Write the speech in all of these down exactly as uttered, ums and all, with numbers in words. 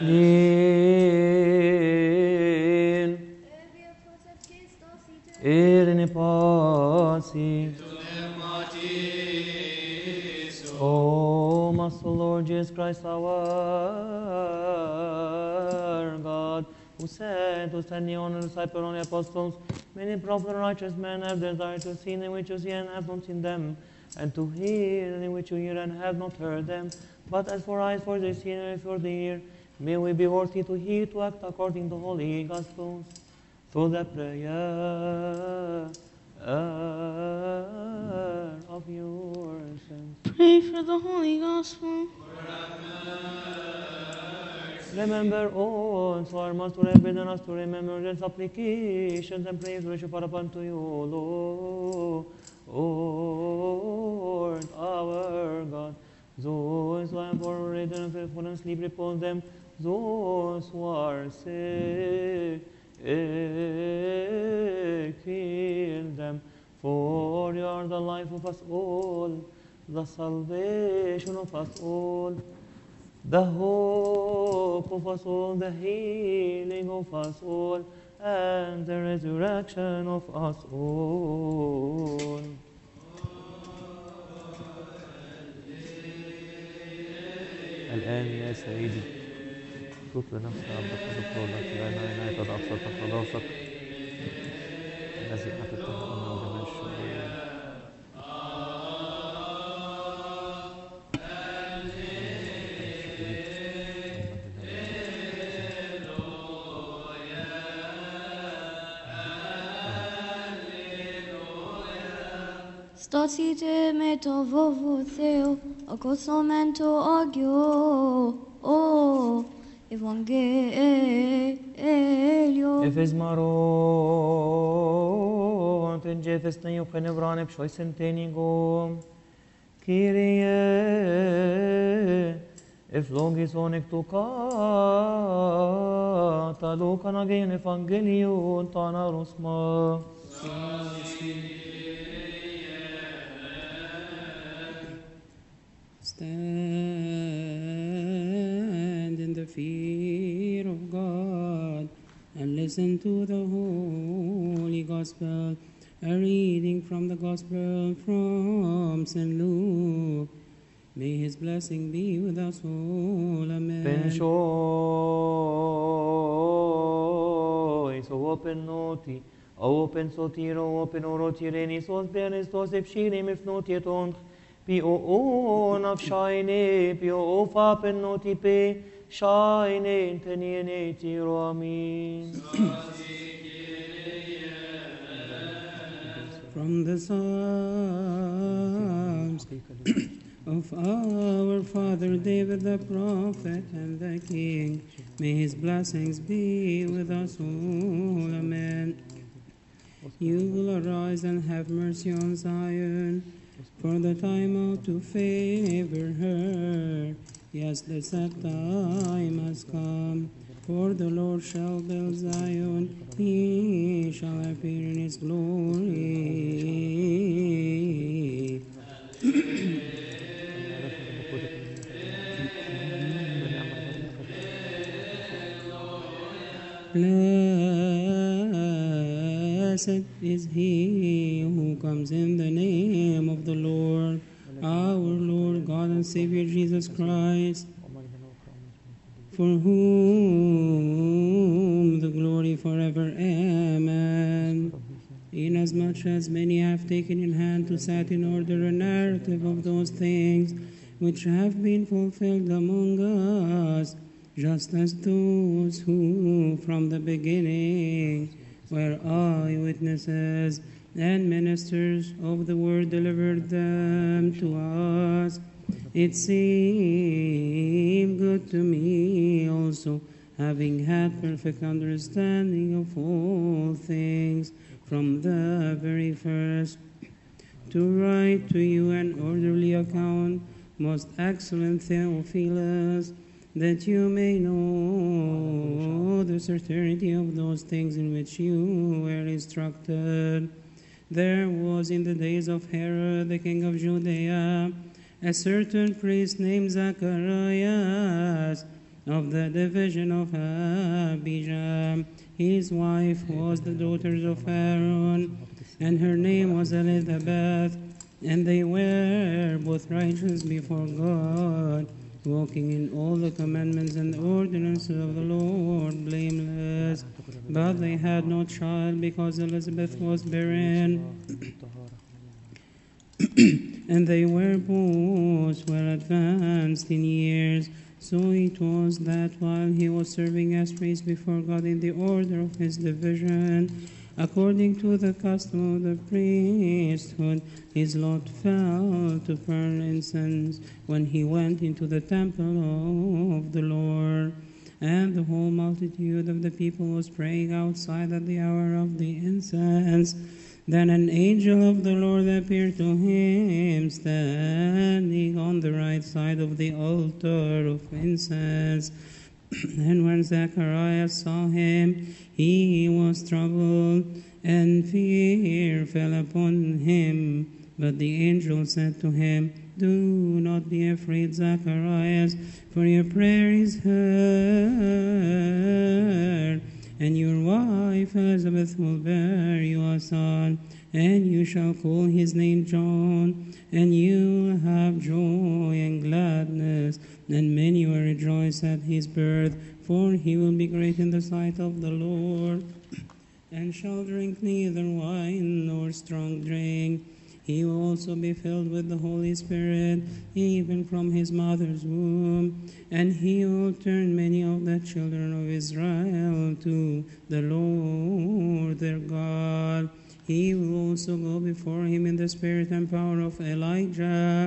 Lin Irene Pasi O Master Lord Jesus Christ our God, who said to send the honor disciple on the apostles, many prophets and righteous men have desired to see them which you see and have not seen them, and to hear them which you hear and have not heard them. But as for eyes for the see and for the ear, may we be worthy to hear, to act according to holy gospels. Through the prayer of your sons. Pray for the Holy Gospel. Remember also our Master has bidden us to remember their supplications and prayers which we put upon to you, Lord, Lord our God. Those who have already and faithful and sleep, repose them. Those who are sick, heal them. For you are the life of us all, the salvation of us all, the hope of us all, the healing of us all, and the resurrection of us all. الآن يا سيدي تطلب نفسك عبدك وتطلبك لنا عناية أبسط خلاصك الذي أعطيته لنا وجميع الشعوب. Στάσιτε με το βόβο Θεό, ακούσομεν το Άγιο, ο Ευαγγέλιο. Εφes maron, ten jefes ne yo kenevran ep shoy sentenigom. Kyrie, eflogis onek tu kata lokan agen evangelion tanarosma. Stand in the fear of God and listen to the Holy Gospel. A reading from the Gospel from Saint Luke. May his blessing be with us all. Amen. Pensoi, so open noti, open sotiro, open orotireni, sos benes, tos epshirim, if notietont, pi o of shine, pi o fapen noti pe, shine in teniene tiro, amen. From the Psalms of our father David the prophet and the king, may his blessings be with us all. Amen. You will arise and have mercy on Zion, for the time out to favor her. Yes, the set time has come, for the Lord shall build Zion, he shall appear in his glory. Blessed is he who comes in the name of the Lord, our Lord God and Savior Jesus Christ, for whom the glory forever. Amen. Inasmuch as many have taken in hand to set in order a narrative of those things which have been fulfilled among us, just as those who from the beginning were eyewitnesses and ministers of the word delivered them to us, it seemed good to me also, having had perfect understanding of all things from the very first, to write to you an orderly account, most excellent Theophilus, that you may know the certainty of those things in which you were instructed. There was in the days of Herod, the king of Judea, a certain priest named Zacharias, of the division of Abijah. His wife was the daughter of Aaron, and her name was Elizabeth, and they were both righteous before God, walking in all the commandments and the ordinances of the Lord, blameless. But they had no child because Elizabeth was barren, and they were both well advanced in years. So it was that while he was serving as priest before God in the order of his division, according to the custom of the priesthood, his lot fell to burn incense when he went into the temple of the Lord. And the whole multitude of the people was praying outside at the hour of the incense. Then an angel of the Lord appeared to him, standing on the right side of the altar of incense. And when Zacharias saw him, he was troubled, and fear fell upon him. But the angel said to him, "Do not be afraid, Zacharias, for your prayer is heard, and your wife Elizabeth will bear you a son, and you shall call his name John, and you will have joy and gladness, and many will rejoice at his birth, for he will be great in the sight of the Lord, and shall drink neither wine nor strong drink. He will also be filled with the Holy Spirit, even from his mother's womb, and he will turn many of the children of Israel to the Lord their God. He will also go before him in the spirit and power of Elijah,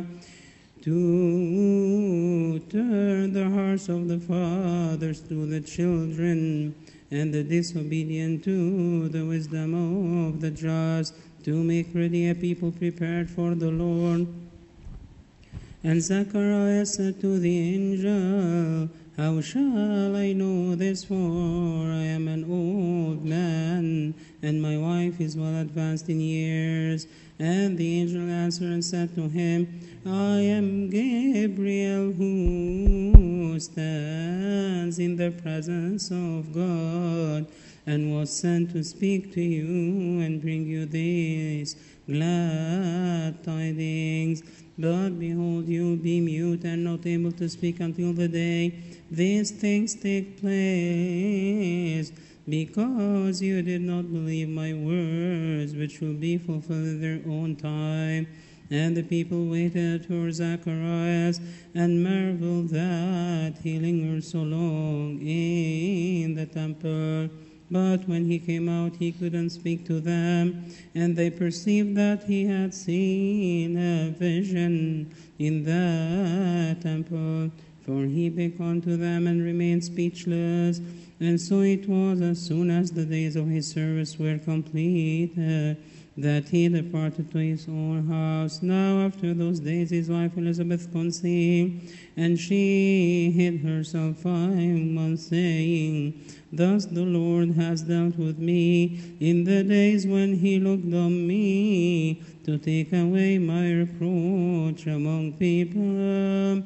to turn the hearts of the fathers to the children, and the disobedient to the wisdom of the just, to make ready a people prepared for the Lord." And Zacharias said to the angel, "How shall I know this? For I am an old man, and my wife is well advanced in years." And the angel answered and said to him, "I am Gabriel, who stands in the presence of God, and was sent to speak to you and bring you these glad tidings. But behold, you will be mute and not able to speak until the day these things take place, because you did not believe my words, which will be fulfilled in their own time." And the people waited for Zacharias and marveled that he lingered so long in the temple. But when he came out, he couldn't speak to them, and they perceived that he had seen a vision in the temple. For he beckoned to them and remained speechless. And so it was, as soon as the days of his service were completed, that he departed to his own house. Now after those days his wife Elizabeth conceived, and she hid herself five months, saying, "Thus the Lord has dealt with me in the days when he looked on me, to take away my reproach among people."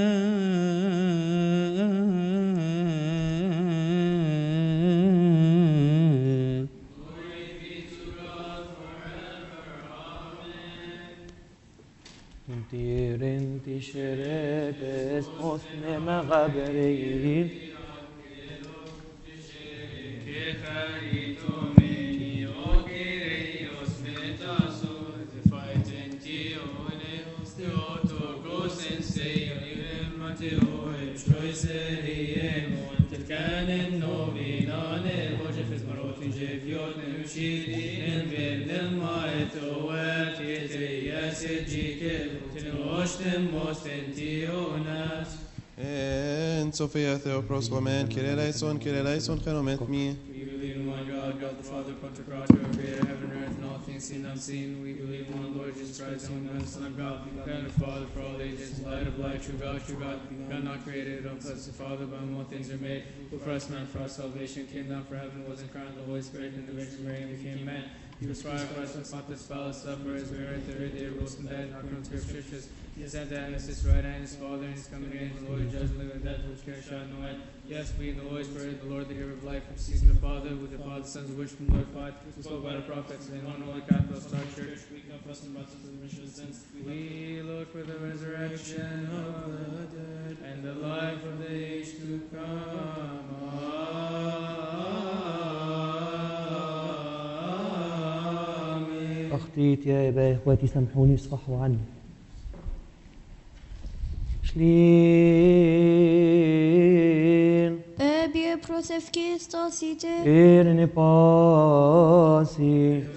Tirin tisheres osne magaberein En Sophia Theopros Clement, Kyrie eleison, Kyrie eleison, Chenomet me. We believe in one God, God the Father, Pantocrator, creator of heaven and earth, and all things seen and unseen. We believe in one Lord Jesus Christ, only one Son of God, God the Father for all ages, light of light, true God, true God, God not created, don't touch the Father, by whom all things are made, who for us man, for our salvation, came down from heaven, was incarnate, the Holy Spirit, and the Virgin Mary, and became man. He was tried for us with Pontius Pilate, sufferers, we heard the third day, rose from the dead, not from scriptures. He ascended to heaven, his right hand, his Father, and his coming again, the Lord, judge the living and dead, which care shall no end. Yes, we in the Holy Spirit, the Lord, the giver of life, who proceeds from the Father, with the Father, sons of which from the Lord five, who spoke by the prophets, and in one holy Catholic Star Church, we confess and baptize for the remission of sins. We look for the resurrection of the dead, and the life of the age to come. أخطيت يا أبا إخواتي سامحوني اصفحوا عني. شلين Ebie prosevki stasite. إرني باسي